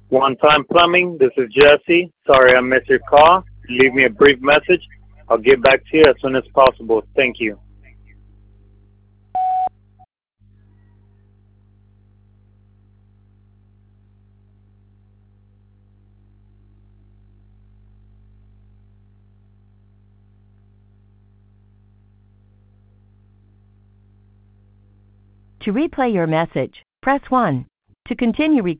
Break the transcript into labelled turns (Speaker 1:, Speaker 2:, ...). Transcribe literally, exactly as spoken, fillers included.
Speaker 1: One Time Plumbing, this is Jesse. Sorry I missed your call. Leave me a brief message. I'll get back to you as soon as possible. Thank you.
Speaker 2: To replay your message, press one. To continue recording,